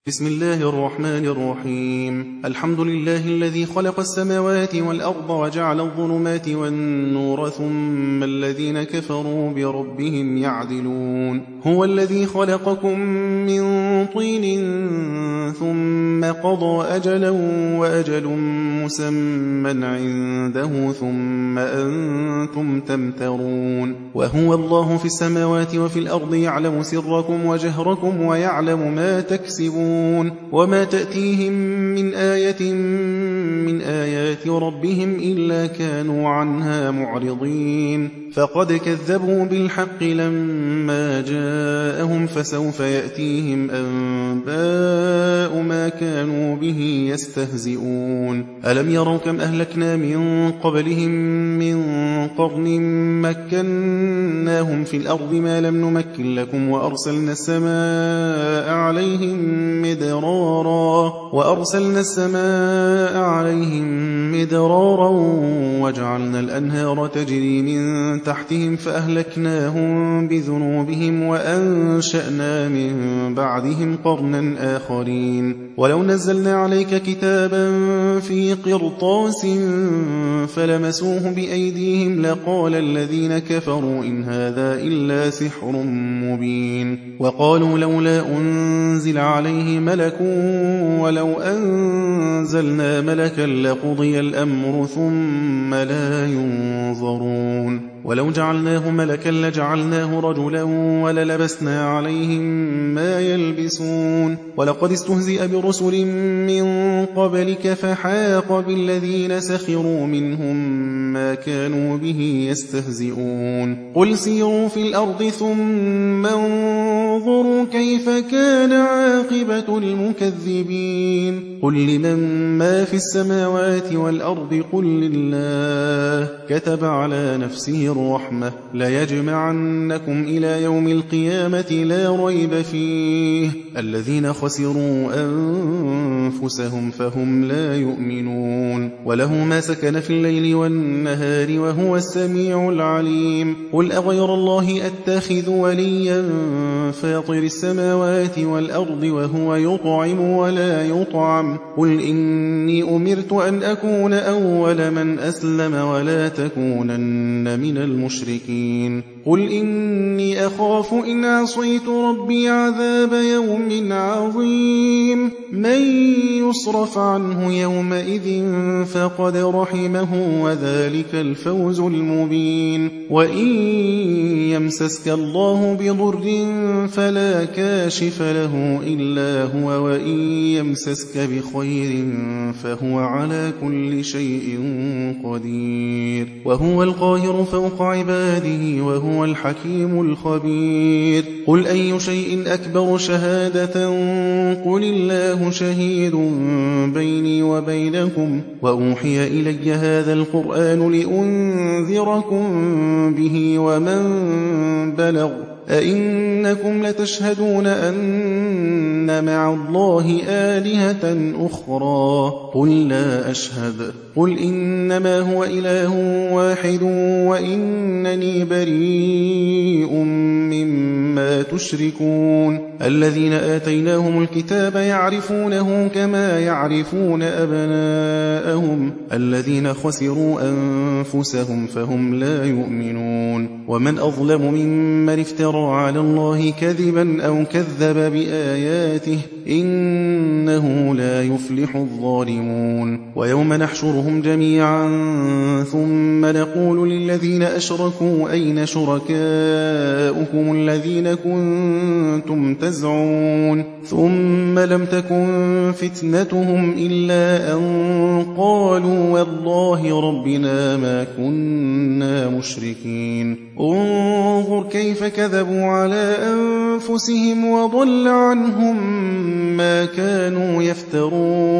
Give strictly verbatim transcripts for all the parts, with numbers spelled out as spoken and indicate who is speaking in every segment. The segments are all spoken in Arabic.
Speaker 1: بسم الله الرحمن الرحيم. الحمد لله الذي خلق السماوات والأرض وجعل الظلمات والنور ثم الذين كفروا بربهم يعدلون. هو الذي خلقكم من طين ثم قضى أجلا وأجل مسمى عنده ثم أنتم تمترون. وهو الله في السماوات وفي الأرض يعلم سركم وجهركم ويعلم ما تكسبون وما تأتيهم من آية من آيات ربهم إلا كانوا عنها معرضين. فقد كذبوا بالحق لما جاءهم فسوف يأتيهم أنباء ما كانوا به يستهزئون. ألم يروا كم أهلكنا من قبلهم من قرن مكناهم في الأرض ما لم نمكن لكم وأرسلنا السماء عليهم مدرارا وأرسلنا السماء عليهم مدرارا وجعلنا الأنهار تجري من تحتهم فأهلكناهم بذنوبهم وأنشأنا من بعدهم قرنا آخرين. ولو نزلنا عليك كتابا في قرطاس فلمسوه بأيديهم لقال الذين كفروا إن هذا إلا سحر مبين. وقالوا لولا أنزل عليه ملك ولو أنزلنا ملكا لقضي الأمر ثم لا ينظرون. ولو جعلناه ملكا لجعلناه رجلا وللبسنا عليهم ما يلبسون. ولقد استهزئ برسل من قبلك فحاق بالذين سخروا منهم ما كانوا به يستهزئون. قل سيروا في الأرض ثم انظروا كيف كان عاقبة المكذبين. قل لمن ما في السماوات والأرض قل لله كتب على نفسه الرحمة ليجمعنكم إلى يوم القيامة لا ريب فيه الذين خسروا أنفسهم فهم لا يؤمنون. وله ما سكن في الليل والنهار وهو السميع العليم. قل أغير الله أتخذ وليا فاطر السماوات والأرض وهو يطعم ولا يطعم. قل إني أمرت أن أكون أول من أسلم ولا تكونن من المشركين. قل إني أخاف إن عصيت ربي عذاب يوم عظيم. من يصرف عنه يومئذ فقد رحمه وذلك الفوز المبين. وإن يمسسك الله بضر فلا كاشف له إلا هو وإن يمسسك بخير فهو على كل شيء قدير. وهو القاهر فوق عباده وهو الحكيم الخبير. قل أي شيء أكبر شهادة قل الله شهيد بيني وبينكم وأوحي إلي هذا القرآن لأنذركم به ومن بلغ. أئنكم لتشهدون أن مع الله آلهة أخرى قل لا أشهد. قل إنما هو إله واحد وإنني بريء مما تشركون. الذين آتيناهم الكتاب يعرفونه كما يعرفون أبناءهم الذين خسروا أنفسهم فهم لا يؤمنون. ومن أظلم ممن افترى على الله كذبا أو كذب بآياته إنه لا يفلح الظالمون. ويوم نحشرهم جميعا ثم نقول للذين أشركوا أين شركاؤكم الذين كنتم تزعمون ثم لم تكن فتنتهم إلا أن قالوا والله ربنا ما كنا مشركين. انظر كيف كذبوا على أنفسهم وضل عنهم ما كانوا يفترون.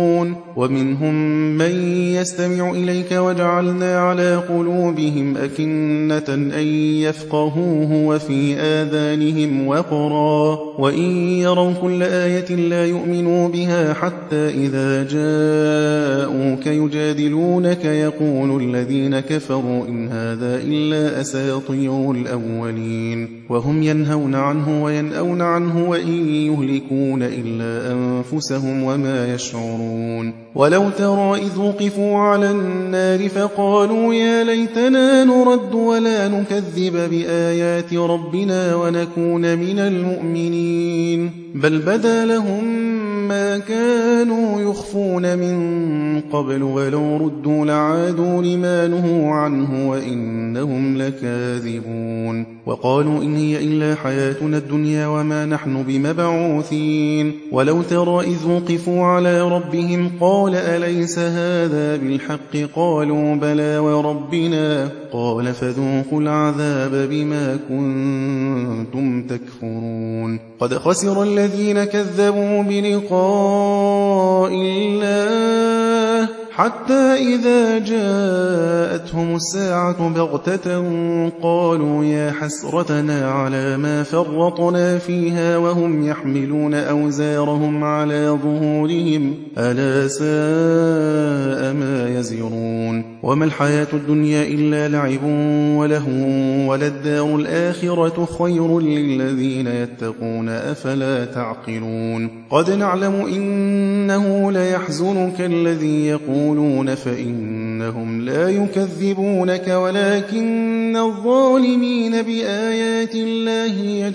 Speaker 1: ومنهم من يستمع إليك وجعلنا على قلوبهم أكنة أن يفقهوه وفي آذانهم وقرا وإن يروا كل آية لا يؤمنوا بها حتى إذا جاءوك يجادلونك يقول الذين كفروا إن هذا إلا أساطير الأولين وهم ينهون عنه وينأون عنه وإن يهلكون إلا أنفسهم وما يشعرون ولو ترى إذ وقفوا على النار فقالوا يا ليتنا نرد ولا نكذب بآيات ربنا ونكون من المؤمنين بل بدا لهم ما كانوا يخفون من قبل ولو ردوا لعادوا لما نهوا عنه وإنهم لكاذبون وقالوا إن هي إلا حياتنا الدنيا وما نحن بمبعوثين ولو ترى إذ وقفوا على ربهم قال أليس هذا بالحق قالوا بلى وربنا قال فذوقوا العذاب بما كنتم تكفرون قد خسر الذين كذبوا بلقاء الله حتى إذا جاءتهم الساعة بغتة قالوا يا حسرتنا على ما فرطنا فيها وهم يحملون أوزارهم على ظهورهم ألا ساء ما يزرون وما الحياة الدنيا إلا لعب ولهو وللدار الآخرة خير للذين يتقون أفلا تعقلون قد نعلم إنه ليحزنك الذي يقولون فإنهم لا يكذبونك ولكن الظالمين بآيات الله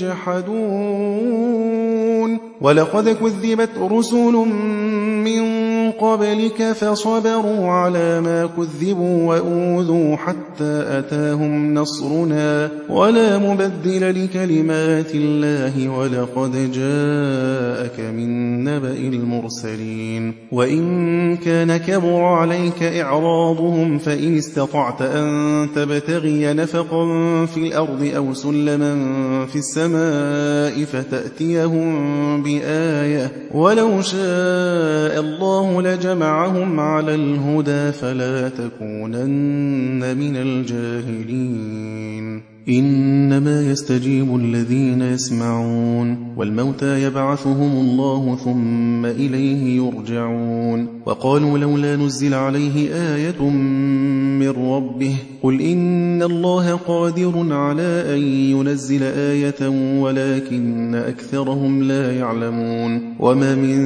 Speaker 1: يجحدون ولقد كذبت رسل من قبلك فصبروا على ما كذبوا وأوذوا حتى أتاهم نصرنا ولا مبدل لكلمات الله ولقد جاءك من نبأ المرسلين وإن كان كبر عليك إعراضهم فإن استطعت أن تبتغي نفقا في الأرض أو سلما في السماء فتأتيهم بآية ولو شاء الله لجمعهم على الهدى فلا تكونن من الجاهلين إنما يستجيب الذين يسمعون والموتى يبعثهم الله ثم إليه يرجعون وقالوا لولا نزل عليه آية من ربه قل إن الله قادر على أن ينزل آية ولكن أكثرهم لا يعلمون وما من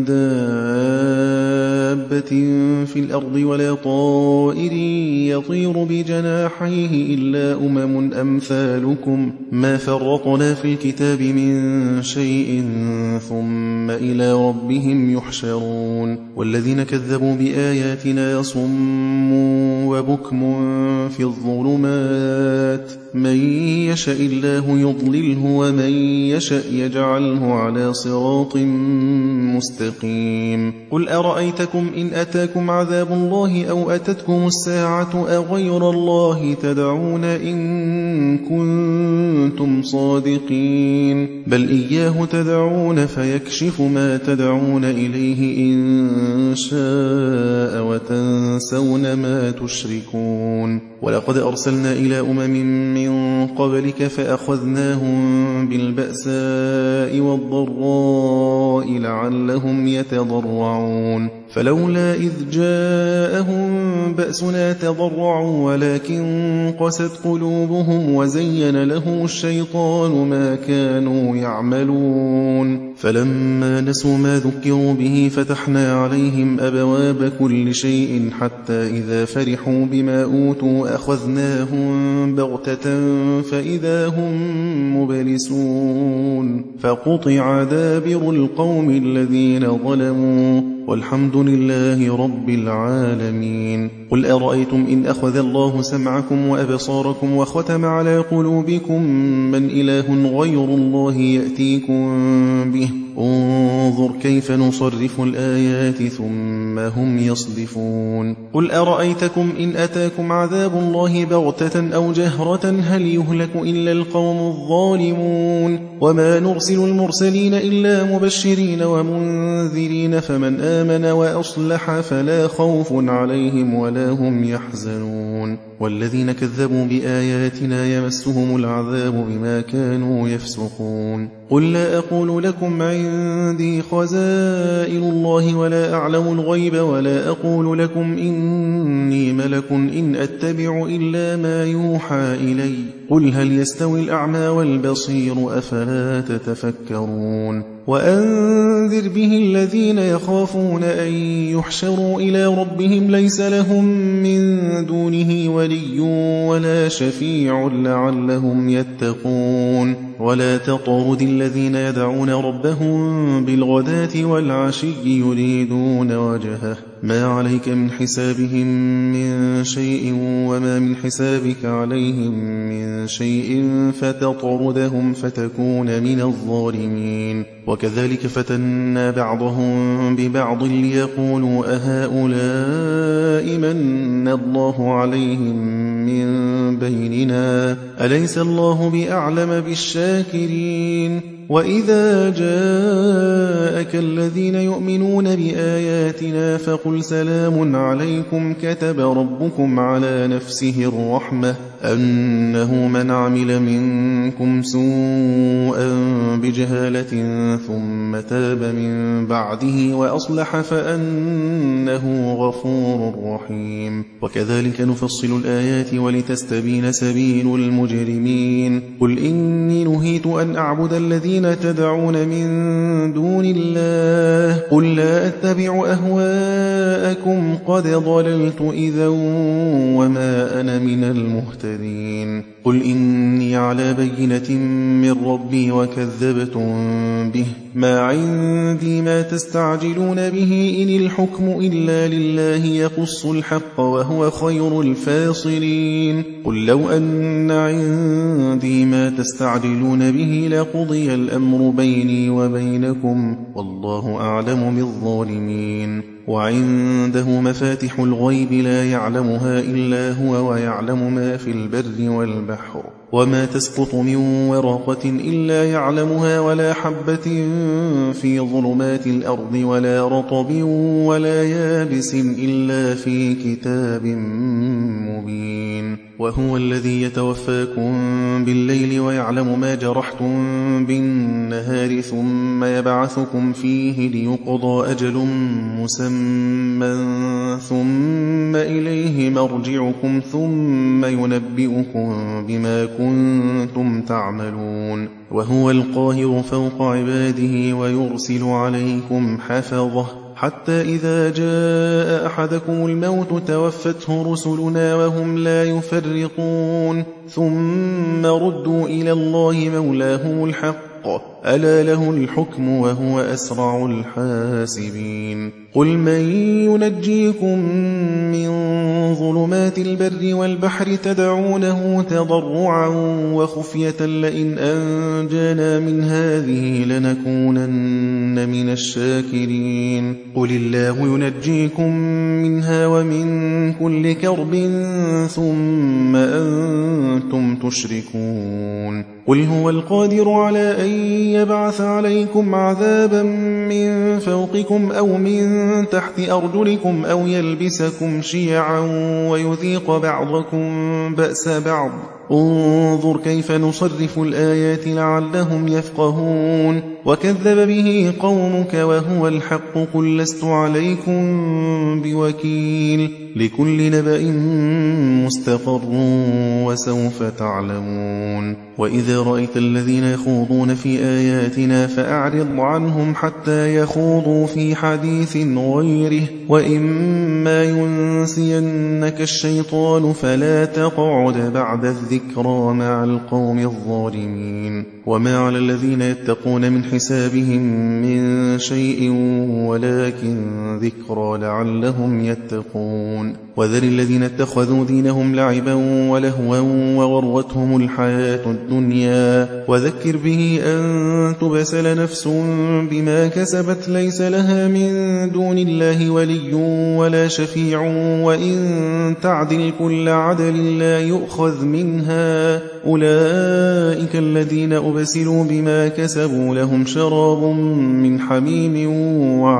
Speaker 1: دابة في الأرض ولا طائر يطير بجناحيه إلا أمم أمثالكم ما فرطنا في الكتاب من شيء ثم إلى ربهم يحشرون والذين كذبوا بآياتنا صم وبكم في الظلمات من يشاء الله يضلله ومن يشاء يجعله على صراط مستقيم قل أرأيتكم إن أتاكم عذاب الله أو أتتكم الساعة أغير الله تدعون إن كنتم صادقين بل إياه تدعون فيكشف ما تدعون إليه إن شاء وتنسون ما تشركون ولقد أرسلنا إلى أمم من قبلك فأخذناهم بالبأساء والضراء لعلهم يتضرعون فلولا إذ جاءهم بأسنا تضرعوا ولكن قست قلوبهم وزين لهم الشيطان ما كانوا يعملون فلما نسوا ما ذكروا به فتحنا عليهم أبواب كل شيء حتى إذا فرحوا بما أوتوا أخذناهم بغتة فإذا هم مبلسون فقطع دابر القوم الذين ظلموا والحمد لله رب العالمين قل أرأيتم إن أخذ الله سمعكم وأبصاركم وختم على قلوبكم من إله غير الله يأتيكم به انظر كيف نصرف الآيات ثم هم يصدفون قل أرأيتكم إن أتاكم عذاب الله بغتة أو جهرة هل يهلك إلا القوم الظالمون وما نرسل المرسلين إلا مبشرين ومنذرين فمن آمن وأصلح فلا خوف عليهم ولا هم يحزنون والذين كذبوا بآياتنا يمسهم العذاب بما كانوا يفسقون قل لا أقول لكم عندي خزائن الله ولا أعلم الغيب ولا أقول لكم إني ملك إن أتبع إلا ما يوحى إلي قل هل يستوي الأعمى والبصير أفلا تتفكرون وأنذر به الذين يخافون أن يحشروا إلى ربهم ليس لهم من دونه ولي ولا شفيع لعلهم يتقون ولا تطرد الذين يدعون ربهم بالغداة والعشي يريدون وجهه ما عليك من حسابهم من شيء وما من حسابك عليهم من شيء فتطردهم فتكون من الظالمين وكذلك فتنا بعضهم ببعض ليقولوا أهؤلاء من الله عليهم من بيننا أليس الله بأعلم بالشاكرين وإذا جاءك الذين يؤمنون بآياتنا فقل سلام عليكم كتب ربكم على نفسه الرحمة أنه من عمل منكم سوءا بجهالة ثم تاب من بعده وأصلح فأنه غفور رحيم وكذلك نفصل الآيات ولتستبين سبيل المجرمين قل إني نهيت أن أعبد الذين تدعون من دون الله قل لا أتبع أهواءكم قد ضللت إذا وما أنا من المهتدين قل إني على بينة من ربي وكذبتم به ما عندي ما تستعجلون به إن الحكم إلا لله يقص الحق وهو خير الفاصلين قل لو أن عندي ما تستعجلون به لقضي الأمر بيني وبينكم والله أعلم بالظالمين وعنده مفاتح الغيب لا يعلمها إلا هو ويعلم ما في البر والبحر وما تسقط من ورقة إلا يعلمها ولا حبة في ظلمات الأرض ولا رطب ولا يابس إلا في كتاب مبين وهو الذي يتوفاكم بالليل ويعلم ما جرحتم بالنهار ثم يبعثكم فيه ليقضى أجل مسمى ثم إليه مرجعكم ثم ينبئكم بما كنتم تعملون وهو القاهر فوق عباده ويرسل عليكم حفظه حتى إذا جاء أحدكم الموت توفته رسلنا وهم لا يفرطون ثم ردوا إلى الله مولاهم الحق ألا له الحكم وهو أسرع الحاسبين قل من ينجيكم من ظلمات البر والبحر تدعونه تضرعا وخفية لئن أنجانا من هذه لنكونن من الشاكرين قل الله ينجيكم منها ومن كل كرب ثم أنتم تشركون قل هو القادر على أن يبعث عليكم عذابا من فوقكم أو من تحت أرجلكم أو يلبسكم شيعا ويذيق بعضكم بأس بعض انظر كيف نصرف الآيات لعلهم يفقهون وكذب به قومك وهو الحق قل لست عليكم بوكيل لكل نبأ مستقر وسوف تعلمون وإذا رأيت الذين يخوضون في آياتنا فأعرض عنهم حتى يخوضوا في حديث غيره وإما ينسينك الشيطان فلا تقعد بعد الذكرى مع القوم الظالمين وما على الذين يتقون من حسابهم من شيء ولكن ذكرى لعلهم يتقون وذر الذين اتخذوا دينهم لعبا ولهوا وغرتهم الحياة الدنيا وذكر به أن تبسل نفس بما كسبت ليس لها من دون الله ولي ولا شفيع وإن تعدل كل عدل لا يؤخذ منها أولئك الذين أبسلوا بما كسبوا لهم شراب من حميم وعذاب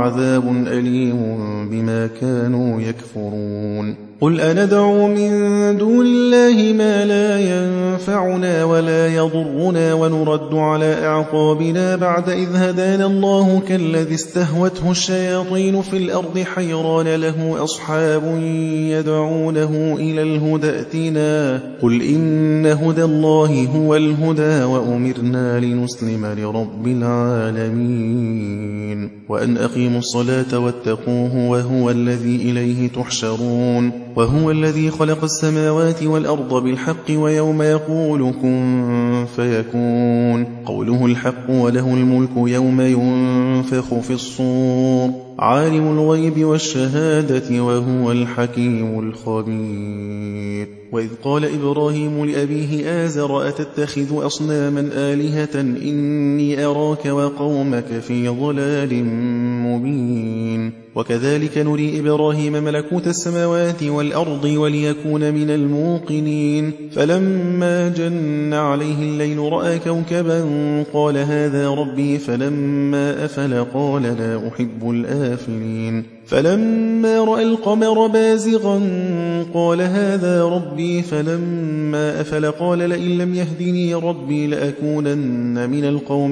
Speaker 1: عذاب أليم بما كانوا يكفرون قل أندعو من دون الله ما لا ينفعنا ولا يضرنا ونرد على أعقابنا بعد إذ هدانا الله كالذي استهوته الشياطين في الأرض حيران له أصحاب يدعونه إلى الهدى ائتنا قل إن هدى الله هو الهدى وأمرنا لنسلم لرب العالمين وأن أقيموا الصلاة واتقوه وهو الذي إليه تحشرون وهو الذي خلق السماوات والأرض بالحق ويوم يقول كن فيكون قوله الحق وله الملك يوم ينفخ في الصور عالم الغيب والشهادة وهو الحكيم الخبير وإذ قال إبراهيم لأبيه آزر أتتخذ أصناما آلهة إني أراك وقومك في ضلال مبين وكذلك نري إبراهيم ملكوت السماوات والأرض وليكون من الموقنين فلما جن عليه الليل رأى كوكبا قال هذا ربي فلما أفل قال لا أحب الآفلين فلما رأى القمر بازغا قال هذا ربي فلما أفل قال لئن لم يهدني ربي لأكونن من القوم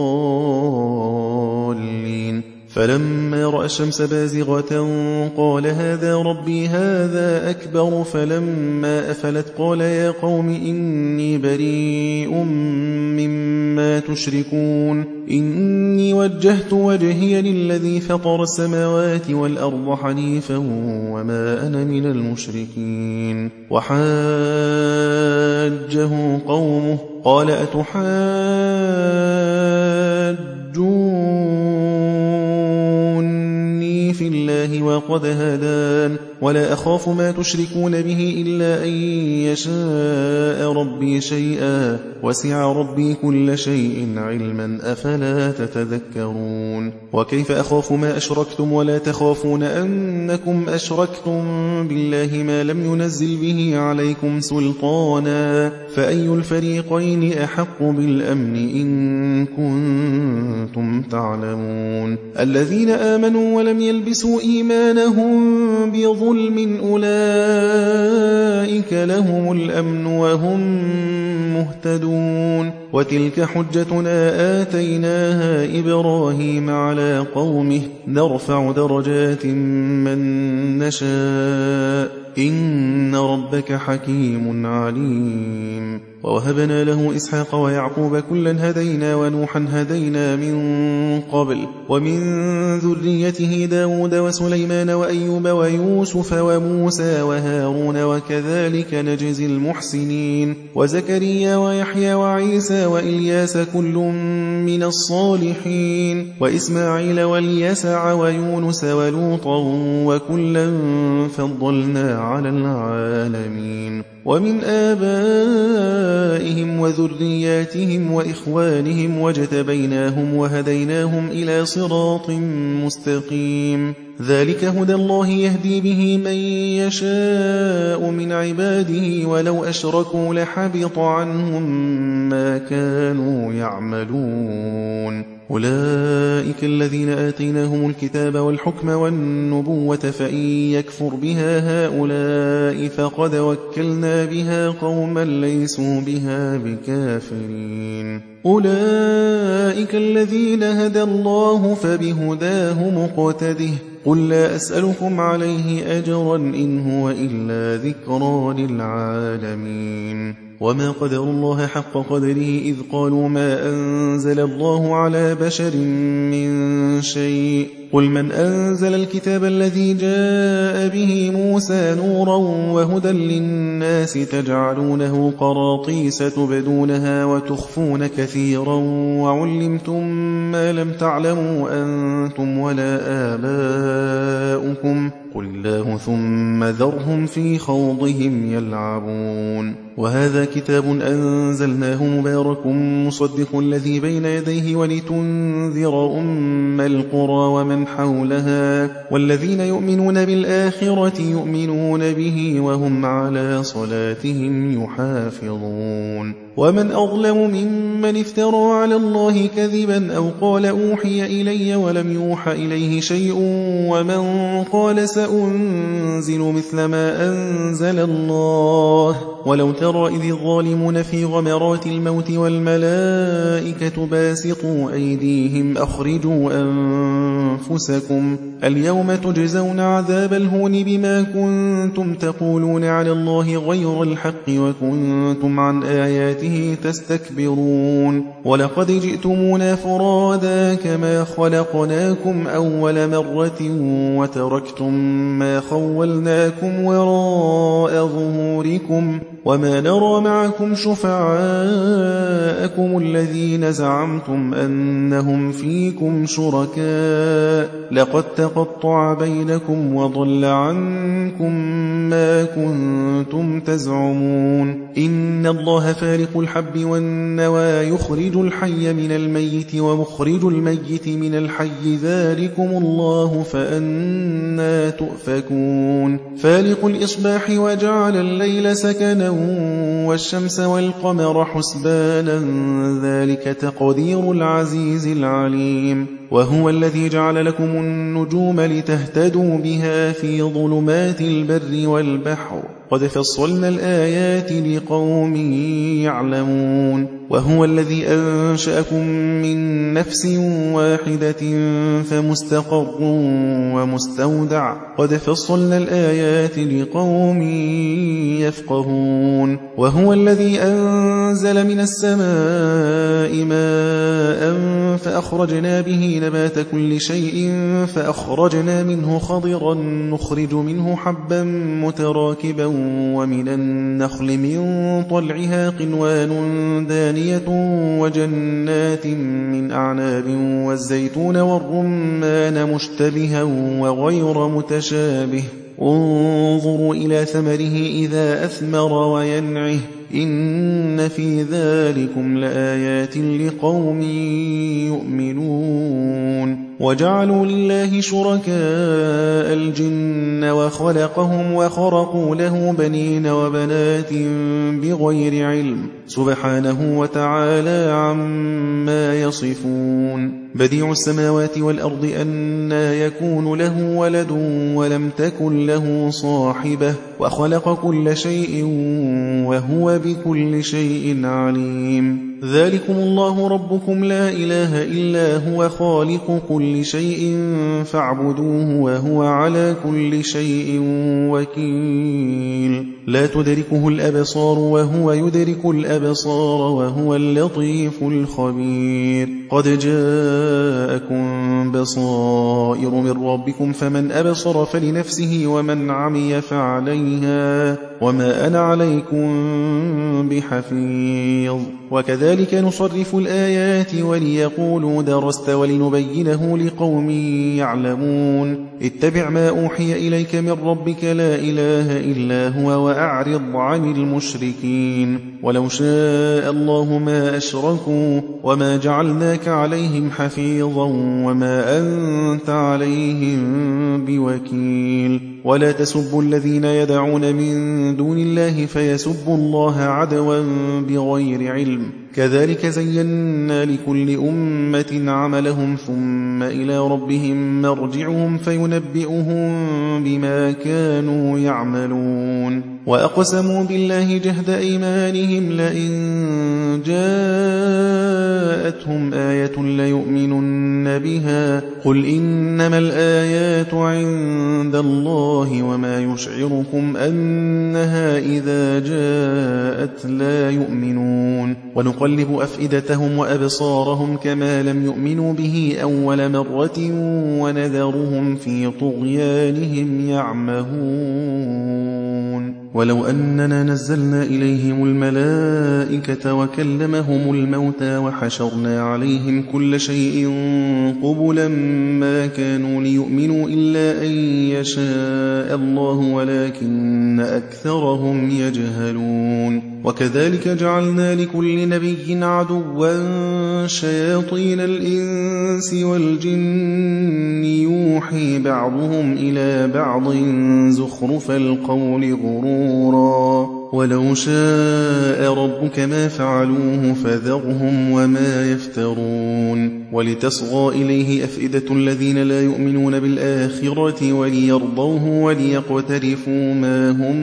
Speaker 1: الضالين فلما رأى الشمس بازغة قال هذا ربي هذا أكبر فلما أفلت قال يا قوم إني بريء مما تشركون إني وجهت وجهي للذي فطر السماوات والأرض حنيفا وما أنا من المشركين وحاجه قومه قال أتحاجوني في الله وقد هدان ولا أخاف ما تشركون به إلا أن يشاء ربي شيئا وسع ربي كل شيء علما أفلا تتذكرون وكيف أخاف ما أشركتم ولا تخافون أنكم أشركتم بالله ما لم ينزل به عليكم سلطانا فأي الفريقين أحق بالأمن إن كنتم تعلمون الذين آمنوا ولم يلبسوا إيمانهم بظلم أولئك لهم الأمن وهم مهتدون وتلك حجتنا آتيناها إبراهيم على قومه نرفع درجات من نشاء إن ربك حكيم عليم ووهبنا له إسحاق ويعقوب كلا هدينا ونوحا هدينا من قبل ومن ذريته داود وسليمان وأيوب ويوسف وموسى وهارون وكذلك نجزي المحسنين وزكريا ويحيى وعيسى وإلياس كل من الصالحين وإسماعيل واليسع ويونس ولوطا وكلا فضلنا على العالمين ومن آبائهم وذرياتهم وإخوانهم واجتبيناهم وهديناهم إلى صراط مستقيم ذلك هدى الله يهدي به من يشاء من عباده ولو أشركوا لحبط عنهم ما كانوا يعملون أولئك الذين آتيناهم الكتاب والحكم والنبوة فإن يكفر بها هؤلاء فقد وكلنا بها قوما ليسوا بها بكافرين أولئك الذين هدى الله فبهداه مقتده قل لا أسألكم عليه أجرا إن هو إلا ذكرى للعالمين وما قدر الله حق قدره إذ قالوا ما أنزل الله على بشر من شيء قل من أنزل الكتاب الذي جاء به موسى نورا وهدى للناس تجعلونه قراطيس تبدونها وتخفون كثيرا وعلمتم ما لم تعلموا أنتم ولا آباؤكم قل الله ثم ذرهم في خوضهم يلعبون وهذا كتاب أنزلناه مبارك مصدق الذي بين يديه ولتنذر أم القرى ومن حولها والذين يؤمنون بالآخرة يؤمنون به وهم على صلاتهم يحافظون ومن أظلم ممن افترى على الله كذبا أو قال أوحي إلي ولم يوحى إليه شيء ومن قال سأنزل مثل ما أنزل الله ولو ترى إذ الظالمون في غمرات الموت والملائكة باسطوا أيديهم أخرجوا أنفسكم اليوم تجزون عذاب الهون بما كنتم تقولون على الله غير الحق وكنتم عن آياته تستكبرون ولقد جئتمونا فرادا كما خلقناكم أول مرة وتركتم ما خولناكم وراء ظهوركم وما نرى معكم شفعاءكم الذين زعمتم أنهم فيكم شركاء لقد تقطع بينكم وضل عنكم ما كنتم تزعمون إن الله فارق الحب والنوى يخرج الحي من الميت ومخرج الميت من الحي ذلكم الله فأنى تؤفكون فالق الإصباح وجعل الليل سكنا والشمس والقمر حسبانا ذلك تقدير العزيز العليم وهو الذي جعل لكم النجوم لتهتدوا بها في ظلمات البر والبحر قد فصلنا الآيات لقوم يعلمون وهو الذي أنشأكم من نفس واحدة فمستقر ومستودع قد فصلنا الآيات لقوم يفقهون وهو الذي أنزل من السماء ماء فأخرجنا به نبات كل شيء فأخرجنا منه خضرا نخرج منه حبا متراكبا ومن النخل من طلعها قنوان دانية وجنات من أعناب والزيتون والرمان مشتبها وغير متشابه انظروا إلى ثمره إذا أثمر وينعه إن في ذلكم لآيات لقوم يؤمنون وجعلوا لله شركاء الجن وخلقهم وخرقوا له بنين وبنات بغير علم سبحانه وتعالى عما يصفون بديع السماوات والأرض أنى يكون له ولد ولم تكن له صاحبة وخلق كل شيء وهو بكل شيء عليم ذلكم الله ربكم لا إله إلا هو خالق كل شيء فاعبدوه وهو على كل شيء وكيل لا تدركه الأبصار وهو يدرك الأبصار وهو اللطيف الخبير قد جاءكم بصائر من ربكم فمن أبصر فلنفسه ومن عمي فعليها وما أنا عليكم بحفيظ وكذلك نصرف الآيات وليقولوا درست ولنبينه لقوم يعلمون اتبع ما أوحي إليك من ربك لا إله إلا هو وأعرض عن المشركين ولو شاء الله ما أشركوا وما جعلناك عليهم حفيظا وما أنت عليهم بوكيل ولا تسبوا الذين يدعون من دون الله فيسبوا الله عدوا بغير علم كذلك زينا لكل أمة عملهم ثم إلى ربهم مرجعهم فينبئهم بما كانوا يعملون وأقسموا بالله جهد أيمانهم لئن جاءتهم آية ليؤمنن بها قل إنما الآيات عند الله وما يشعركم أنها إذا جاءت لا يؤمنون ونقلب أفئدتهم وأبصارهم كما لم يؤمنوا به أول مرة ونذرهم في طغيانهم يعمهون ولو أننا نزلنا إليهم الملائكة وكلمهم الموتى وحشرنا عليهم كل شيء قبلا ما كانوا ليؤمنوا إلا أن يشاء الله ولكن أكثرهم يجهلون وكذلك جعلنا لكل نبي عدوا شياطين الإنس والجن يوحي بعضهم إلى بعض زخرف القول غرورا ولو شاء ربك ما فعلوه فذرهم وما يفترون ولتصغى إليه أفئدة الذين لا يؤمنون بالآخرة وليرضوه وليقترفوا ما هم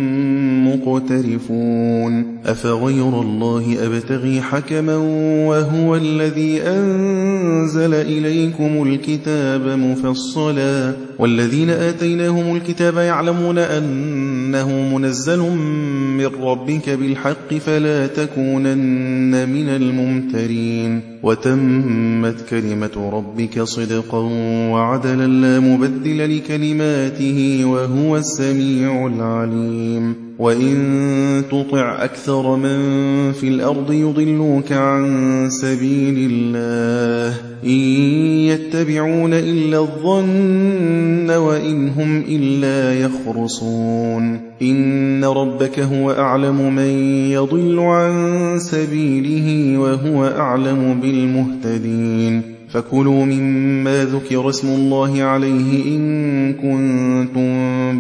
Speaker 1: مقترفون أفغير الله أبتغي حكما وهو الذي أنزل إليكم الكتاب مفصلا والذين آتيناهم الكتاب يعلمون أنه منزل من ربك بالحق فلا تكونن من الممترين وتمت كلمة ربك صدقا وعدلا لا مبدل لكلماته وهو السميع العليم وإن تطع أكثر من في الأرض يضلوك عن سبيل الله إن يتبعون إلا الظن وإن هم إلا يخرصون إن ربك هو أعلم من يضل عن سبيله وهو أعلم بالمهتدين فكلوا مما ذكر اسم الله عليه إن كنتم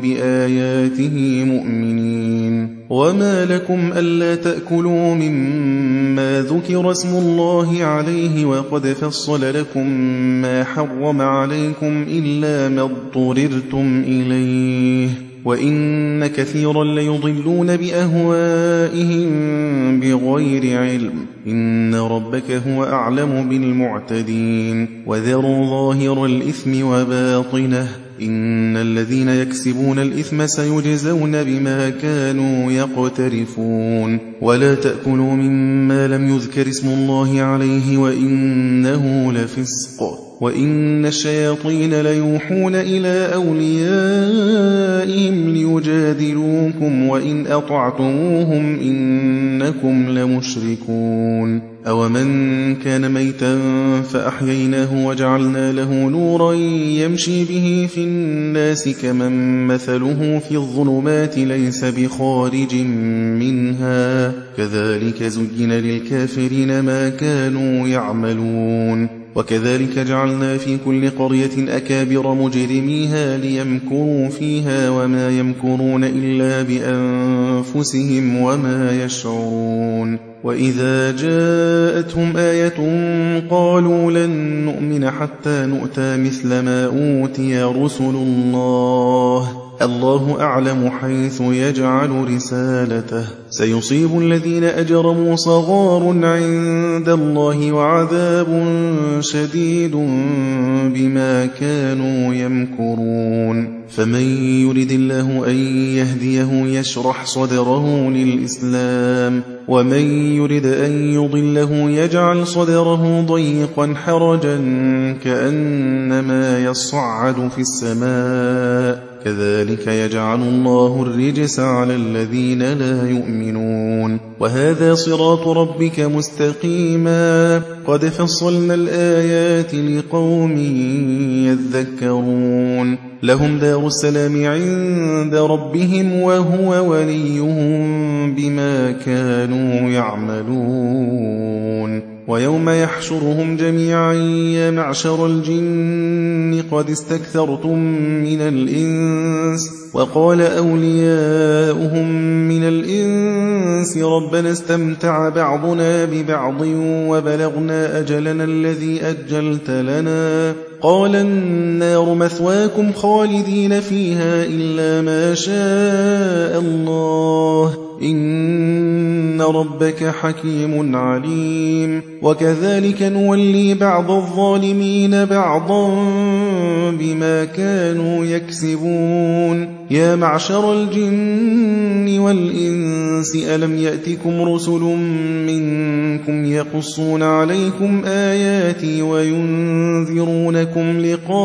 Speaker 1: بآياته مؤمنين وما لكم ألا تأكلوا مما ذكر اسم الله عليه وقد فصل لكم ما حرم عليكم إلا ما اضطررتم إليه وإن كثيرا ليضلون بأهوائهم بغير علم إن ربك هو أعلم بالمعتدين وذروا ظاهر الإثم وباطنه إن الذين يكسبون الإثم سيجزون بما كانوا يقترفون ولا تأكلوا مما لم يذكر اسم الله عليه وإنه لفسق وإن الشياطين ليوحون إلى أوليائهم ليجادلوكم وإن أطعتموهم إنكم لمشركون أومن كان ميتا فأحييناه وجعلنا له نورا يمشي به في الناس كمن مثله في الظلمات ليس بخارج منها كذلك زين للكافرين ما كانوا يعملون وكذلك جعلنا في كل قرية أكابر مجرميها ليمكروا فيها وما يمكرون إلا بأنفسهم وما يشعرون وإذا جاءتهم آية قالوا لن نؤمن حتى نؤتى مثل ما أوتي رسل الله الله أعلم حيث يجعل رسالته سيصيب الذين أجرموا صغار عند الله وعذاب شديد بما كانوا يمكرون فمن يرد الله أن يهديه يشرح صدره للإسلام ومن يرد أن يضله يجعل صدره ضيقا حرجا كأنما يصعد في السماء كذلك يجعل الله الرجس على الذين لا يؤمنون وهذا صراط ربك مستقيما قد فصلنا الآيات لقوم يذكرون لهم دار السلام عند ربهم وهو وليهم بما كانوا يعملون ويوم يحشرهم جميعا يا معشر الجن قد استكثرتم من الإنس وقال أولياؤهم من الإنس ربنا استمتع بعضنا ببعض وبلغنا أجلنا الذي أجلت لنا قال النار مثواكم خالدين فيها إلا ما شاء الله إن ربك حكيم عليم وكذلك نولي بعض الظالمين بعضا بما كانوا يكسبون يا معشر الجن والإنس ألم يأتكم رسل منكم يقصون عليكم آياتي وينذرونكم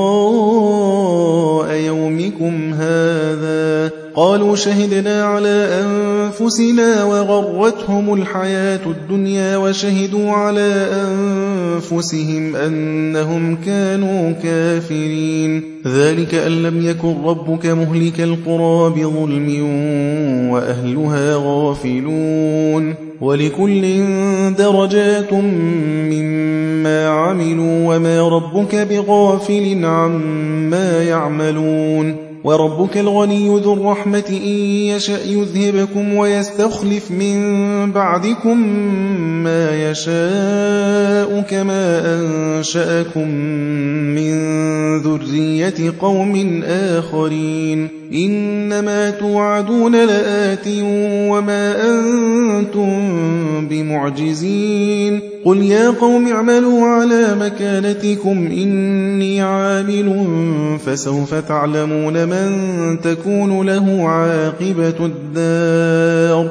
Speaker 1: لقاء يومكم هذا قالوا شهدنا على أنفسنا وغرتهم الحياة الدنيا وشهدوا على أنفسهم أنهم كانوا كافرين ذلك أن لم يكن ربك مهلك القرى بظلم وأهلها غافلون ولكل درجات مما عملوا وما ربك بغافل عما يعملون وربك الغني ذو الرحمة إن يشأ يذهبكم ويستخلف من بعدكم ما يشاء كما أنشأكم من ذرية قوم آخرين إنما توعدون لآت وما أنتم بمعجزين قل يا قوم اعملوا على مكانتكم إني عامل فسوف تعلمون من تكون له عاقبة الدار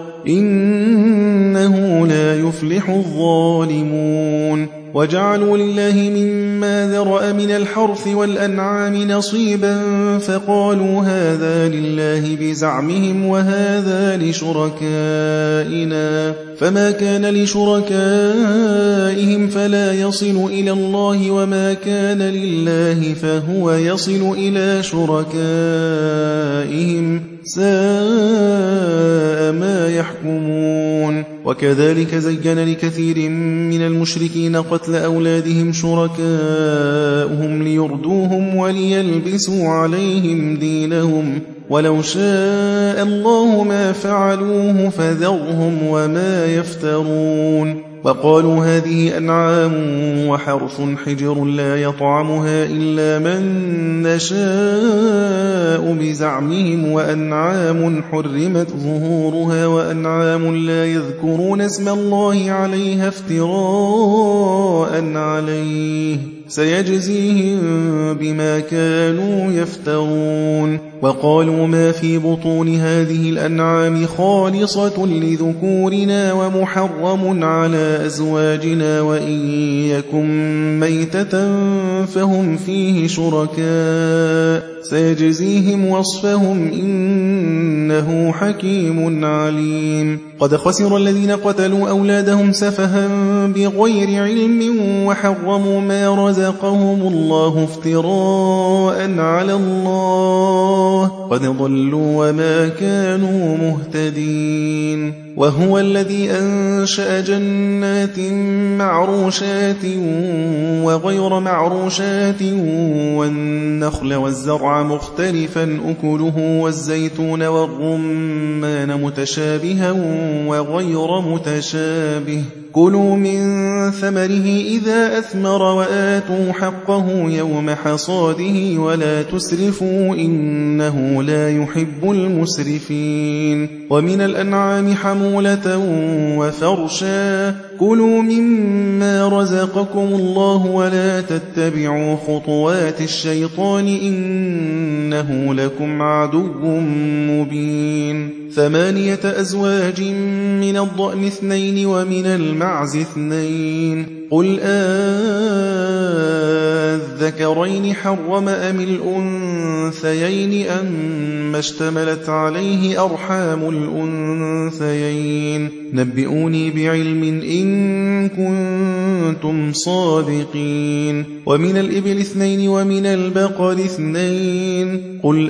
Speaker 1: إنه لا يفلح الظالمون وجعلوا لله مما ذرأ من الحرث والأنعام نصيبا فقالوا هذا لله بزعمهم وهذا لشركائنا فما كان لشركائهم فلا يصل إلى الله وما كان لله فهو يصل إلى شركائهم ساء ما يحكمون وكذلك زين لكثير من المشركين قتل أولادهم شركاؤهم ليردوهم وليلبسوا عليهم دينهم ولو شاء الله ما فعلوه فذرهم وما يفترون وقالوا هذه أنعام وحرث حجر لا يطعمها إلا من نشاء بزعمهم وأنعام حرمت ظهورها وأنعام لا يذكرون اسم الله عليها افتراء عليه سيجزيهم بما كانوا يفترون وقالوا ما في بطون هذه الأنعام خالصة لذكورنا ومحرم على أزواجنا وإن يكن ميتة فهم فيه شركاء سيجزيهم وصفهم إنه حكيم عليم قد خسر الذين قتلوا أولادهم سفها بغير علم وحرموا ما رزقهم الله افتراء على الله قد ضلوا وما كانوا مهتدين وهو الذي أنشأ جنات معروشات وغير معروشات والنخل والزرع مختلفا أكله والزيتون والرمان متشابها وغير متشابه كلوا من ثمره إذا أثمر وآتوا حقه يوم حصاده ولا تسرفوا إنه لا يحب المسرفين ومن الأنعام حمولة وفرشا كلوا مما رزقكم الله ولا تتبعوا خطوات الشيطان إنه لكم عدو مبين ثمانية أزواج من الضأن اثنين ومن المعز اثنين قل أذكرين حرم أم الأنثيين أما اشتملت عليه أرحام الأنثيين نبئوني بعلم إن كنتم صادقين ومن الإبل اثنين ومن البقر اثنين قل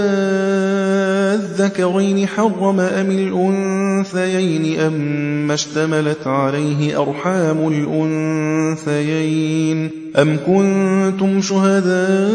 Speaker 1: أذكرين حرم أم الأنثيين أما اشتملت عليه أرحام الأنثيين أم كنتم شهداء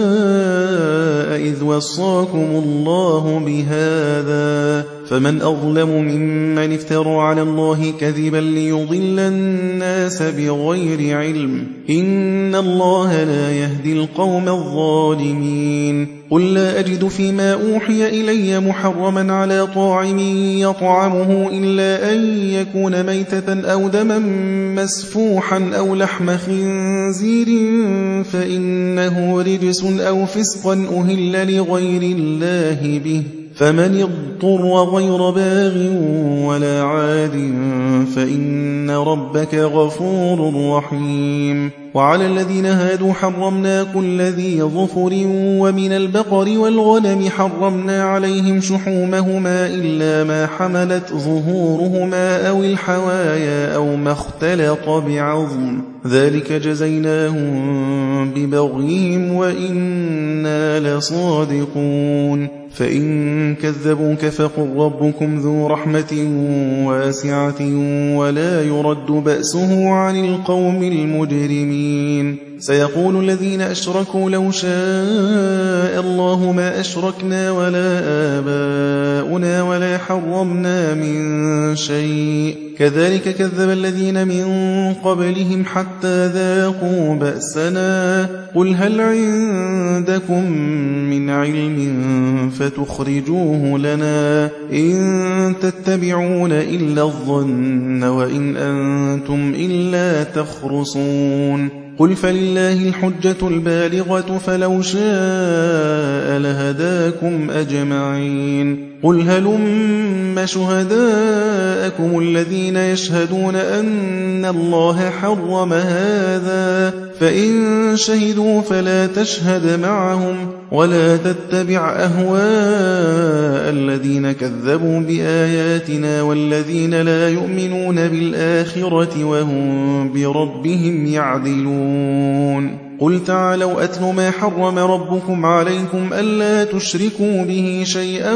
Speaker 1: إذ وصاكم الله بهذا فمن أظلم ممن افترى على الله كذبا ليضل الناس بغير علم إن الله لا يهدي القوم الظالمين قل لا أجد فيما أوحي إلي محرما على طاعم يطعمه إلا أن يكون ميتة أو دما مسفوحا أو لحم خنزير فإنه رجس أو فسقا أهل لغير الله به فمن اضطر غير باغ ولا عاد فإن ربك غفور رحيم وعلى الذين هادوا حرمنا كل ذي ظفر ومن البقر والغنم حرمنا عليهم شحومهما إلا ما حملت ظهورهما أو الحوايا أو ما اختلط بعظم ذلك جزيناهم ببغيهم وإنا لصادقون فإن كذبوك فقل ربكم ذو رحمة واسعة ولا يرد بأسه عن القوم المجرمين سيقول الذين أشركوا لو شاء الله ما أشركنا ولا آباؤنا ولا حرمنا من شيء كذلك كذب الذين من قبلهم حتى ذاقوا بأسنا قل هل عندكم من علم فتخرجوه لنا إن تتبعون إلا الظن وإن أنتم إلا تخرصون قل فلله الحجة البالغة فلو شاء لهداكم أجمعين قل هلم شهداءكم الذين يشهدون أن الله حرم هذا فإن شهدوا فلا تشهد معهم ولا تتبع أهواء الذين كذبوا بآياتنا والذين لا يؤمنون بالآخرة وهم بربهم يعدلون قل تعالوا أتل ما حرم ربكم عليكم ألا تشركوا به شيئا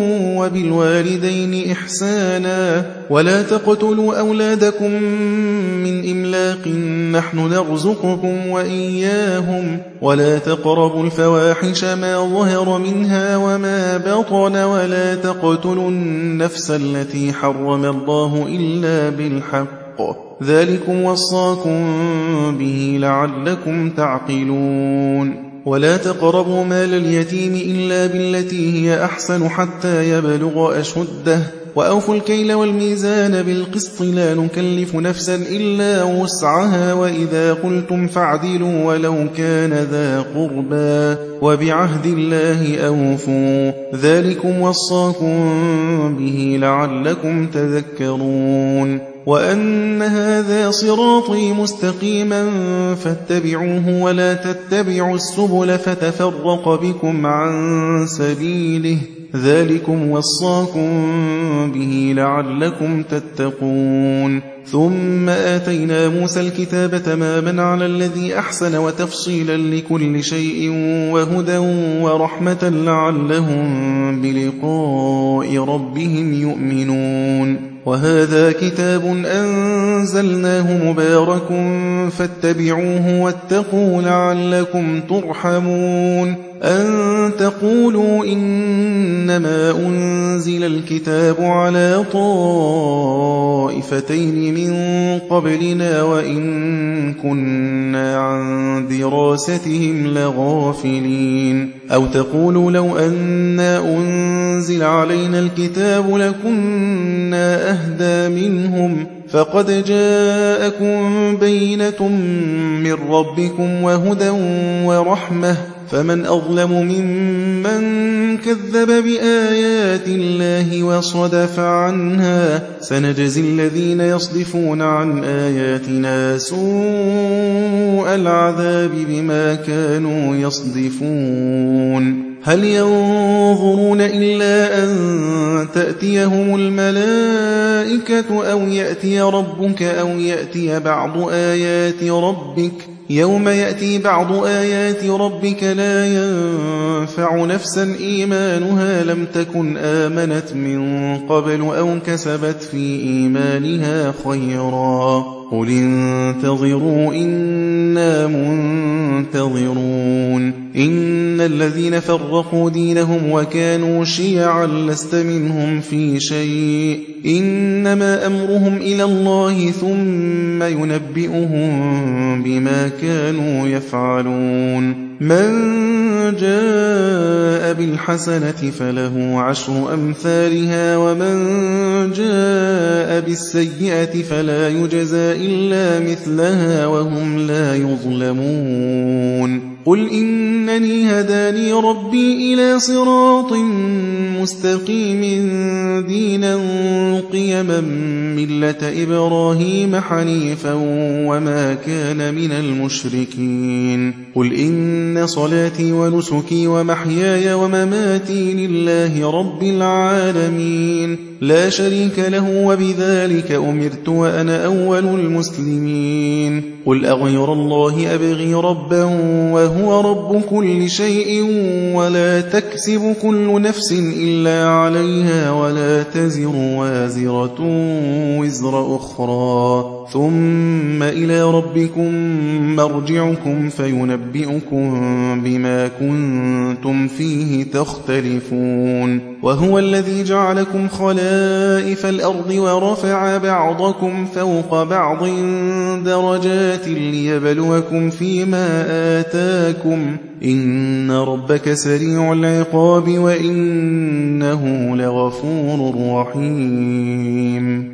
Speaker 1: وبالوالدين إحسانا ولا تقتلوا أولادكم من إملاق نحن نرزقكم وإياهم ولا تقربوا الفواحش ما ظهر منها وما بطن ولا تقتلوا النفس التي حرم الله إلا بالحق ذلكم وصاكم به لعلكم تعقلون ولا تقربوا مال اليتيم إلا بالتي هي أحسن حتى يبلغ أشده وأوفوا الكيل والميزان بالقسط لا نكلف نفسا إلا وسعها وإذا قلتم فاعدلوا ولو كان ذا قربى وبعهد الله أوفوا ذلكم وصاكم به لعلكم تذكرون وأن هذا صراطي مستقيما فاتبعوه ولا تتبعوا السبل فتفرق بكم عن سبيله ذلكم وصاكم به لعلكم تتقون ثم آتينا موسى الكتاب تماما على الذي أحسن وتفصيلا لكل شيء وهدى ورحمة لعلهم بلقاء ربهم يؤمنون وهذا كتاب أنزلناه مبارك فاتبعوه واتقوا لعلكم ترحمون أن تقولوا إنما أنزل الكتاب على طائفتين من قبلنا وإن كنا عن دراستهم لغافلين أو تقولوا لو أنا أنزل علينا الكتاب لكنا أهدى منهم فقد جاءكم بينة من ربكم وهدى ورحمة فمن أظلم ممن كذب بآيات الله وصدف عنها سنجزي الذين يصدفون عن آياتنا سوء العذاب بما كانوا يصدفون هل ينظرون إلا أن تأتيهم الملائكة أو يأتي ربك أو يأتي بعض آيات ربك يوم يأتي بعض آيات ربك لا ينفع نفسا إيمانها لم تكن آمنت من قبل أو كسبت في إيمانها خيرا قل انتظروا إنا منتظرون إن الذين فرقوا دينهم وكانوا شيعا لست منهم في شيء إنما أمرهم إلى الله ثم ينبئهم بما كانوا يفعلون من جاء بالحسنة فله عشر أمثالها ومن جاء بالسيئة فلا يجزى إلا مثلها وهم لا يظلمون قل إنني هداني ربي إلى صراط مستقيم دينا قيما ملة إبراهيم حنيفا وما كان من المشركين قل إن صلاتي ونسكي ومحياي ومماتي لله رب العالمين لا شريك له وبذلك أمرت وأنا أول المسلمين قل أغير الله أبغي ربا وهو رب كل شيء ولا تكسب كل نفس إلا عليها ولا تزر وازرة وزر أخرى ثم إلى ربكم مرجعكم فينبئكم بما كنتم فيه تختلفون وهو الذي جعلكم خلائف الأرض ورفع بعضكم فوق بعض درجات ليبلوكم فيما آتاكم إن ربك سريع العقاب وإنه لغفور رحيم